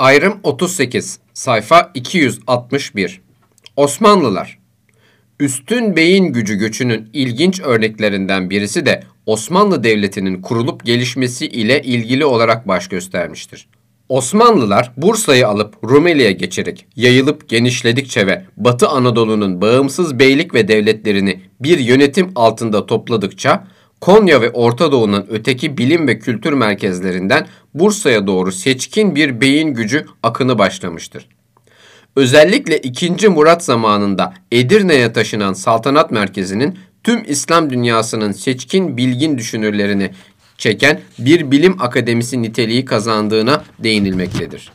Ayrım 38, sayfa 261. Osmanlılar. Üstün beyin gücü göçünün ilginç örneklerinden birisi de Osmanlı Devleti'nin kurulup gelişmesi ile ilgili olarak baş göstermiştir. Osmanlılar Bursa'yı alıp Rumeli'ye geçerek yayılıp genişledikçe ve Batı Anadolu'nun bağımsız beylik ve devletlerini bir yönetim altında topladıkça Konya ve Orta Doğu'nun öteki bilim ve kültür merkezlerinden Bursa'ya doğru seçkin bir beyin gücü akını başlamıştır. Özellikle 2. Murat zamanında Edirne'ye taşınan saltanat merkezinin tüm İslam dünyasının seçkin bilgin düşünürlerini çeken bir bilim akademisi niteliği kazandığına değinilmektedir.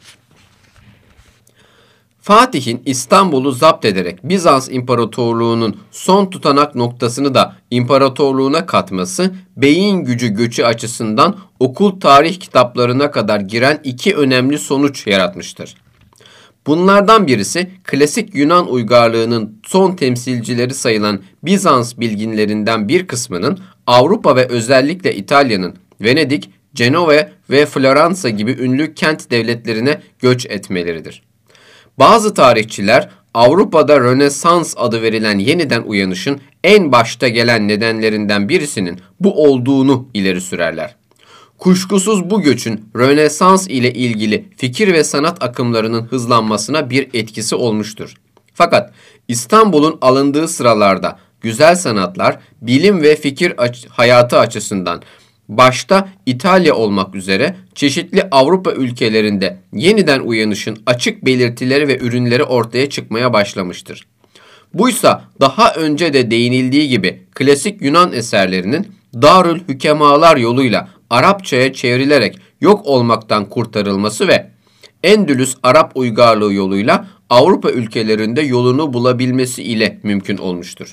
Fatih'in İstanbul'u zapt ederek Bizans İmparatorluğu'nun son tutanak noktasını da imparatorluğuna katması, beyin gücü göçü açısından okul tarih kitaplarına kadar giren iki önemli sonuç yaratmıştır. Bunlardan birisi klasik Yunan uygarlığının son temsilcileri sayılan Bizans bilginlerinden bir kısmının Avrupa ve özellikle İtalya'nın Venedik, Cenova ve Floransa gibi ünlü kent devletlerine göç etmeleridir. Bazı tarihçiler Avrupa'da Rönesans adı verilen yeniden uyanışın en başta gelen nedenlerinden birisinin bu olduğunu ileri sürerler. Kuşkusuz bu göçün Rönesans ile ilgili fikir ve sanat akımlarının hızlanmasına bir etkisi olmuştur. Fakat İstanbul'un alındığı sıralarda güzel sanatlar, bilim ve fikir hayatı açısından başta İtalya olmak üzere çeşitli Avrupa ülkelerinde yeniden uyanışın açık belirtileri ve ürünleri ortaya çıkmaya başlamıştır. Buysa daha önce de değinildiği gibi klasik Yunan eserlerinin Darül Hükemalar yoluyla Arapçaya çevrilerek yok olmaktan kurtarılması ve Endülüs Arap uygarlığı yoluyla Avrupa ülkelerinde yolunu bulabilmesi ile mümkün olmuştur.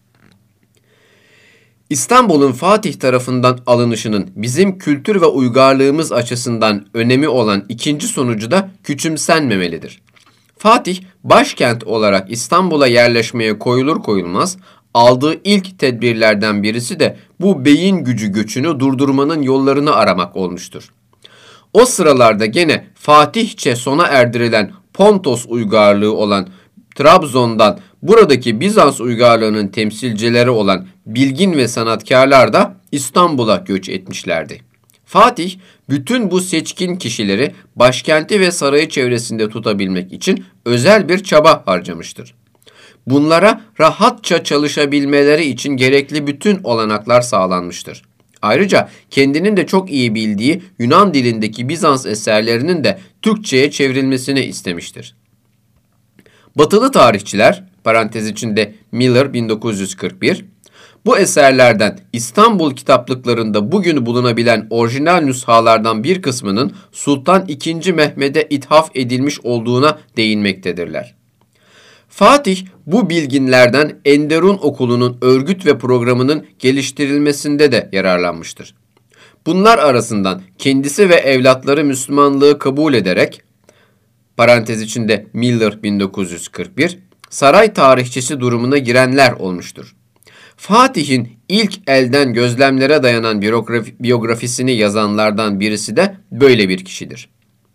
İstanbul'un Fatih tarafından alınışının bizim kültür ve uygarlığımız açısından önemi olan ikinci sonucu da küçümsenmemelidir. Fatih, başkent olarak İstanbul'a yerleşmeye koyulur koyulmaz, aldığı ilk tedbirlerden birisi de bu beyin gücü göçünü durdurmanın yollarını aramak olmuştur. O sıralarda gene Fatihçe sona erdirilen Pontos uygarlığı olan Trabzon'dan buradaki Bizans uygarlığının temsilcileri olan bilgin ve sanatkarlar da İstanbul'a göç etmişlerdi. Fatih, bütün bu seçkin kişileri başkenti ve sarayı çevresinde tutabilmek için özel bir çaba harcamıştır. Bunlara rahatça çalışabilmeleri için gerekli bütün olanaklar sağlanmıştır. Ayrıca kendinin de çok iyi bildiği Yunan dilindeki Bizans eserlerinin de Türkçe'ye çevrilmesini istemiştir. Batılı tarihçiler, parantez içinde Miller 1941, bu eserlerden İstanbul kitaplıklarında bugün bulunabilen orijinal nüshalardan bir kısmının Sultan II. Mehmet'e ithaf edilmiş olduğuna değinmektedirler. Fatih bu bilginlerden Enderun Okulu'nun örgüt ve programının geliştirilmesinde de yararlanmıştır. Bunlar arasından kendisi ve evlatları Müslümanlığı kabul ederek, parantez içinde Miller 1941, saray tarihçisi durumuna girenler olmuştur. Fatih'in ilk elden gözlemlere dayanan biyografisini yazanlardan birisi de böyle bir kişidir.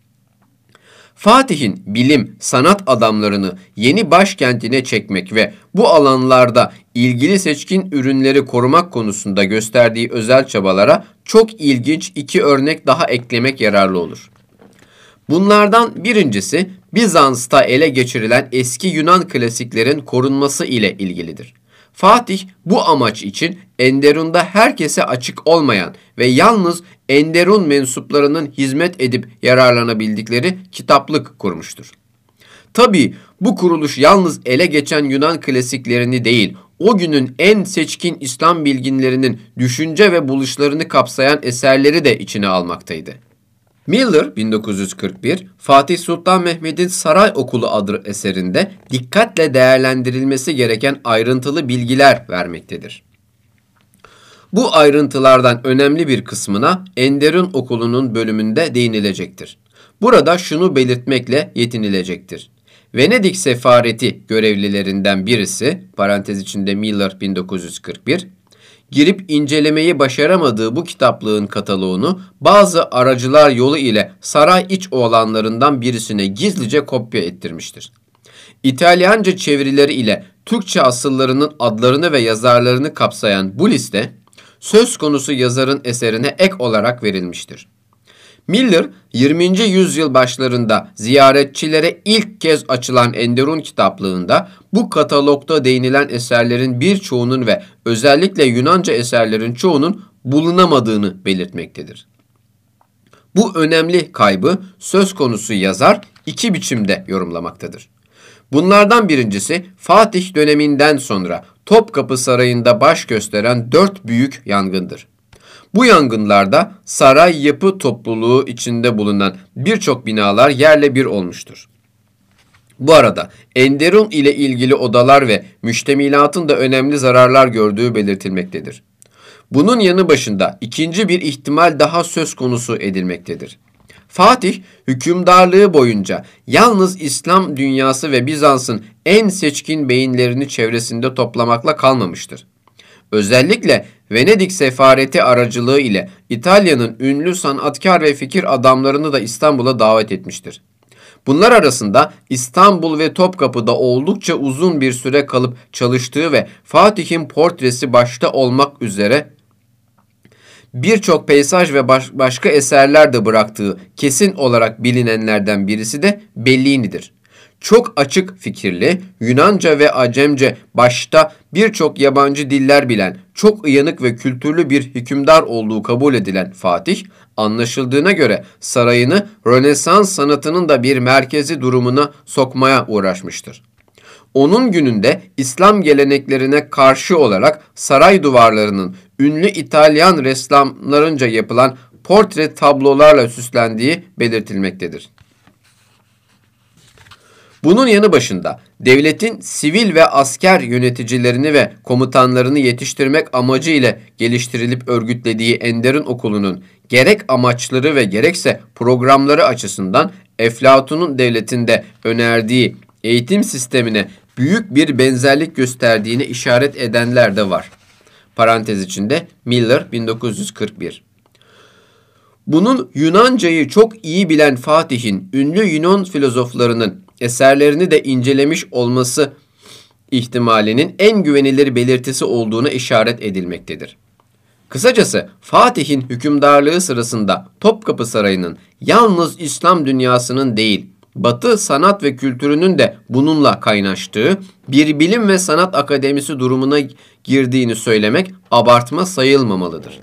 Fatih'in bilim, sanat adamlarını yeni başkentine çekmek ve bu alanlarda ilgili seçkin ürünleri korumak konusunda gösterdiği özel çabalara çok ilginç iki örnek daha eklemek yararlı olur. Bunlardan birincisi Bizans'ta ele geçirilen eski Yunan klasiklerin korunması ile ilgilidir. Fatih bu amaç için Enderun'da herkese açık olmayan ve yalnız Enderun mensuplarının hizmet edip yararlanabildikleri kitaplık kurmuştur. Tabii bu kuruluş yalnız ele geçen Yunan klasiklerini değil, o günün en seçkin İslam bilginlerinin düşünce ve buluşlarını kapsayan eserleri de içine almaktaydı. Miller 1941, Fatih Sultan Mehmet'in Saray Okulu adlı eserinde dikkatle değerlendirilmesi gereken ayrıntılı bilgiler vermektedir. Bu ayrıntılardan önemli bir kısmına Enderun Okulu'nun bölümünde değinilecektir. Burada şunu belirtmekle yetinilecektir. Venedik sefareti görevlilerinden birisi, parantez içinde Miller 1941, girip incelemeyi başaramadığı bu kitaplığın kataloğunu bazı aracılar yolu ile saray iç oğlanlarından birisine gizlice kopya ettirmiştir. İtalyanca çevirileri ile Türkçe asıllarının adlarını ve yazarlarını kapsayan bu liste, söz konusu yazarın eserine ek olarak verilmiştir. Miller, 20. yüzyıl başlarında ziyaretçilere ilk kez açılan Enderun kitaplığında bu katalogda değinilen eserlerin birçoğunun ve özellikle Yunanca eserlerin çoğunun bulunamadığını belirtmektedir. Bu önemli kaybı söz konusu yazar iki biçimde yorumlamaktadır. Bunlardan birincisi Fatih döneminden sonra Topkapı Sarayı'nda baş gösteren 4 büyük yangındır. Bu yangınlarda saray yapı topluluğu içinde bulunan birçok binalar yerle bir olmuştur. Bu arada Enderun ile ilgili odalar ve müştemilatın da önemli zararlar gördüğü belirtilmektedir. Bunun yanı başında ikinci bir ihtimal daha söz konusu edilmektedir. Fatih, hükümdarlığı boyunca yalnız İslam dünyası ve Bizans'ın en seçkin beyinlerini çevresinde toplamakla kalmamıştır. Özellikle Venedik sefareti aracılığı ile İtalya'nın ünlü sanatkar ve fikir adamlarını da İstanbul'a davet etmiştir. Bunlar arasında İstanbul ve Topkapı'da oldukça uzun bir süre kalıp çalıştığı ve Fatih'in portresi başta olmak üzere birçok peyzaj ve başka eserler de bıraktığı kesin olarak bilinenlerden birisi de Bellini'dir. Çok açık fikirli, Yunanca ve Acemce başta birçok yabancı diller bilen, çok uyanık ve kültürlü bir hükümdar olduğu kabul edilen Fatih, anlaşıldığına göre sarayını Rönesans sanatının da bir merkezi durumuna sokmaya uğraşmıştır. Onun gününde İslam geleneklerine karşı olarak saray duvarlarının ünlü İtalyan ressamlarınca yapılan portre tablolarla süslendiği belirtilmektedir. Bunun yanı başında devletin sivil ve asker yöneticilerini ve komutanlarını yetiştirmek amacı ile geliştirilip örgütlediği Enderun Okulu'nun gerek amaçları ve gerekse programları açısından Eflatun'un devletinde önerdiği eğitim sistemine büyük bir benzerlik gösterdiğine işaret edenler de var. Parantez içinde Miller 1941. Bunun Yunancayı çok iyi bilen Fatih'in ünlü Yunan filozoflarının eserlerini de incelemiş olması ihtimalinin en güvenilir belirtisi olduğuna işaret edilmektedir. Kısacası Fatih'in hükümdarlığı sırasında Topkapı Sarayı'nın yalnız İslam dünyasının değil, Batı sanat ve kültürünün de bununla kaynaştığı bir bilim ve sanat akademisi durumuna girdiğini söylemek abartma sayılmamalıdır.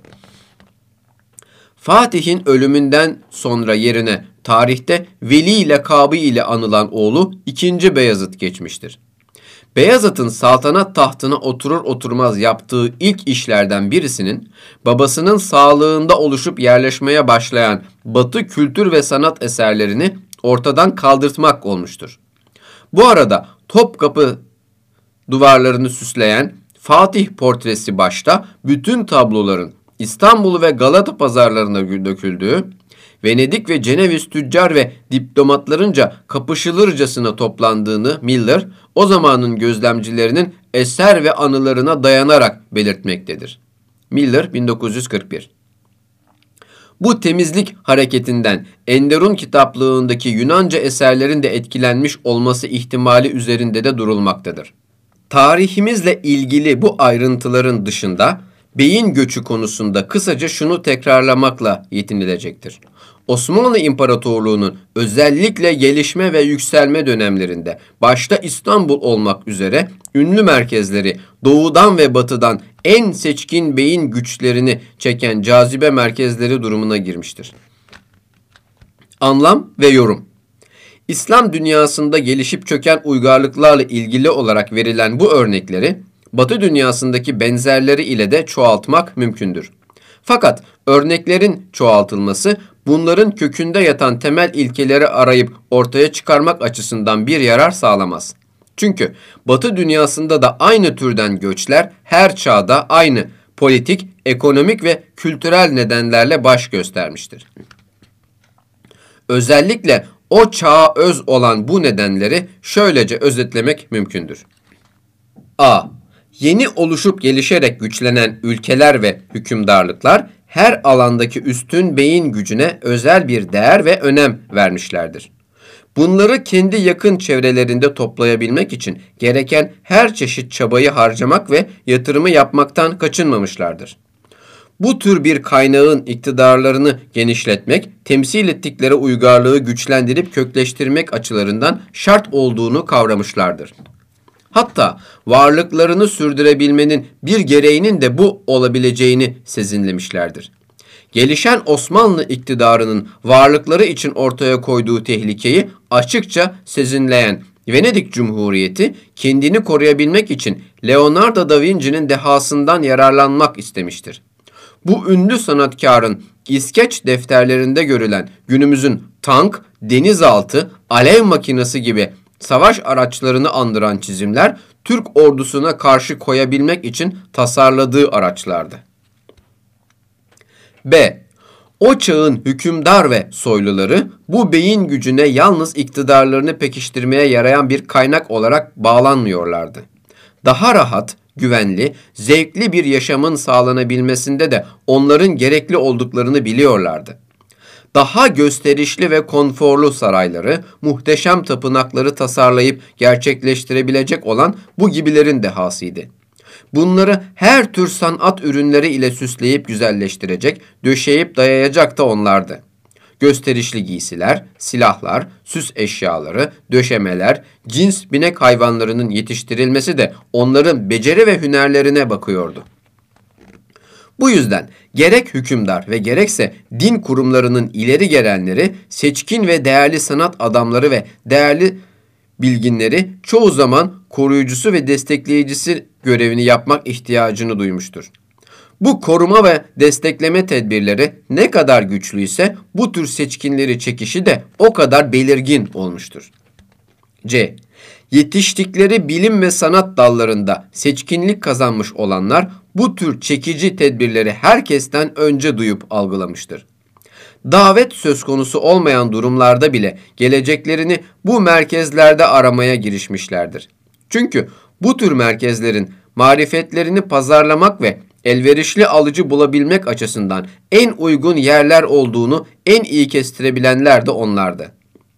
Fatih'in ölümünden sonra yerine tarihte Veli lakabı ile anılan oğlu 2. Beyazıt geçmiştir. Beyazıt'ın saltanat tahtına oturur oturmaz yaptığı ilk işlerden birisinin babasının sağlığında oluşup yerleşmeye başlayan Batı kültür ve sanat eserlerini ortadan kaldırtmak olmuştur. Bu arada Topkapı duvarlarını süsleyen Fatih portresi başta bütün tabloların İstanbul ve Galata pazarlarına döküldüğü, Venedik ve Ceneviz tüccar ve diplomatlarınca kapışılırcasına toplandığını Miller, o zamanın gözlemcilerinin eser ve anılarına dayanarak belirtmektedir. Miller 1941. Bu temizlik hareketinden Enderun kitaplığındaki Yunanca eserlerin de etkilenmiş olması ihtimali üzerinde de durulmaktadır. Tarihimizle ilgili bu ayrıntıların dışında beyin göçü konusunda kısaca şunu tekrarlamakla yetinilecektir. Osmanlı İmparatorluğu'nun özellikle gelişme ve yükselme dönemlerinde başta İstanbul olmak üzere ünlü merkezleri doğudan ve batıdan en seçkin beyin güçlerini çeken cazibe merkezleri durumuna girmiştir. Anlam ve yorum. İslam dünyasında gelişip çöken uygarlıklarla ilgili olarak verilen bu örnekleri Batı dünyasındaki benzerleri ile de çoğaltmak mümkündür. Fakat örneklerin çoğaltılması bunların kökünde yatan temel ilkeleri arayıp ortaya çıkarmak açısından bir yarar sağlamaz. Çünkü Batı dünyasında da aynı türden göçler her çağda aynı politik, ekonomik ve kültürel nedenlerle baş göstermiştir. Özellikle o çağa öz olan bu nedenleri şöylece özetlemek mümkündür. A. Yeni oluşup gelişerek güçlenen ülkeler ve hükümdarlıklar her alandaki üstün beyin gücüne özel bir değer ve önem vermişlerdir. Bunları kendi yakın çevrelerinde toplayabilmek için gereken her çeşit çabayı harcamak ve yatırımı yapmaktan kaçınmamışlardır. Bu tür bir kaynağın iktidarlarını genişletmek, temsil ettikleri uygarlığı güçlendirip kökleştirmek açılarından şart olduğunu kavramışlardır. Hatta varlıklarını sürdürebilmenin bir gereğinin de bu olabileceğini sezinlemişlerdir. Gelişen Osmanlı iktidarının varlıkları için ortaya koyduğu tehlikeyi açıkça sezinleyen Venedik Cumhuriyeti kendini koruyabilmek için Leonardo da Vinci'nin dehasından yararlanmak istemiştir. Bu ünlü sanatkarın İskeç defterlerinde görülen günümüzün tank, denizaltı, alev makinesi gibi savaş araçlarını andıran çizimler Türk ordusuna karşı koyabilmek için tasarladığı araçlardı. B. O çağın hükümdar ve soyluları bu beyin gücüne yalnız iktidarlarını pekiştirmeye yarayan bir kaynak olarak bağlanmıyorlardı. Daha rahat, güvenli, zevkli bir yaşamın sağlanabilmesinde de onların gerekli olduklarını biliyorlardı. Daha gösterişli ve konforlu sarayları, muhteşem tapınakları tasarlayıp gerçekleştirebilecek olan bu gibilerin dehasıydı. Bunları her tür sanat ürünleri ile süsleyip güzelleştirecek, döşeyip dayayacak da onlardı. Gösterişli giysiler, silahlar, süs eşyaları, döşemeler, cins binek hayvanlarının yetiştirilmesi de onların beceri ve hünerlerine bakıyordu. Bu yüzden gerek hükümdar ve gerekse din kurumlarının ileri gelenleri, seçkin ve değerli sanat adamları ve değerli bilginleri çoğu zaman koruyucusu ve destekleyicisi görevini yapmak ihtiyacını duymuştur. Bu koruma ve destekleme tedbirleri ne kadar güçlüyse bu tür seçkinleri çekişi de o kadar belirgin olmuştur. C. Yetiştikleri bilim ve sanat dallarında seçkinlik kazanmış olanlar bu tür çekici tedbirleri herkesten önce duyup algılamıştır. Davet söz konusu olmayan durumlarda bile geleceklerini bu merkezlerde aramaya girişmişlerdir. Çünkü bu tür merkezlerin marifetlerini pazarlamak ve elverişli alıcı bulabilmek açısından en uygun yerler olduğunu en iyi kestirebilenler de onlardı.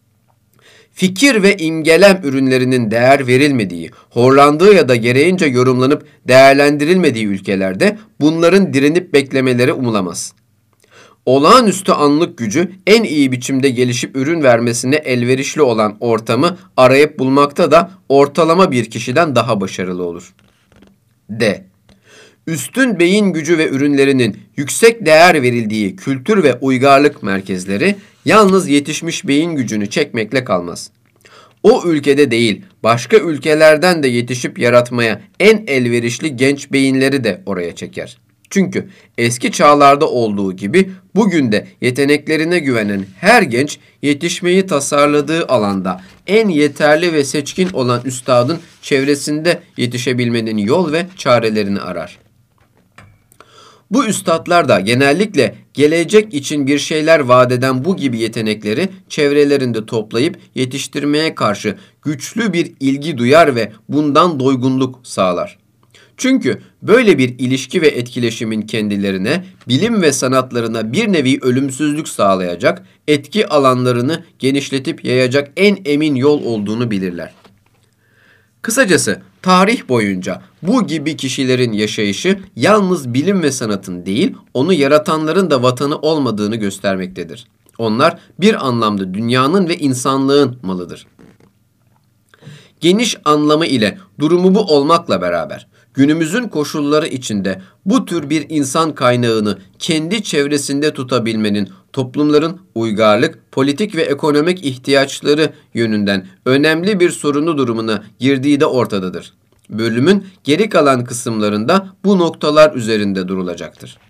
Fikir ve imgelem ürünlerinin değer verilmediği, horlandığı ya da gereğince yorumlanıp değerlendirilmediği ülkelerde bunların direnip beklemeleri umulamaz. Olağanüstü anlık gücü en iyi biçimde gelişip ürün vermesine elverişli olan ortamı arayıp bulmakta da ortalama bir kişiden daha başarılı olur. D. Üstün beyin gücü ve ürünlerinin yüksek değer verildiği kültür ve uygarlık merkezleri yalnız yetişmiş beyin gücünü çekmekle kalmaz. O ülkede değil, başka ülkelerden de yetişip yaratmaya en elverişli genç beyinleri de oraya çeker. Çünkü eski çağlarda olduğu gibi bugün de yeteneklerine güvenen her genç yetişmeyi tasarladığı alanda en yeterli ve seçkin olan üstadın çevresinde yetişebilmenin yol ve çarelerini arar. Bu üstadlar da genellikle gelecek için bir şeyler vaat eden bu gibi yetenekleri çevrelerinde toplayıp yetiştirmeye karşı güçlü bir ilgi duyar ve bundan doygunluk sağlar. Çünkü böyle bir ilişki ve etkileşimin kendilerine, bilim ve sanatlarına bir nevi ölümsüzlük sağlayacak, etki alanlarını genişletip yayacak en emin yol olduğunu bilirler. Kısacası tarih boyunca bu gibi kişilerin yaşayışı yalnız bilim ve sanatın değil, onu yaratanların da vatanı olmadığını göstermektedir. Onlar bir anlamda dünyanın ve insanlığın malıdır. Geniş anlamı ile durumu bu olmakla beraber günümüzün koşulları içinde bu tür bir insan kaynağını kendi çevresinde tutabilmenin toplumların uygarlık, politik ve ekonomik ihtiyaçları yönünden önemli bir sorunu durumuna girdiği de ortadadır. Bölümün geri kalan kısımlarında bu noktalar üzerinde durulacaktır.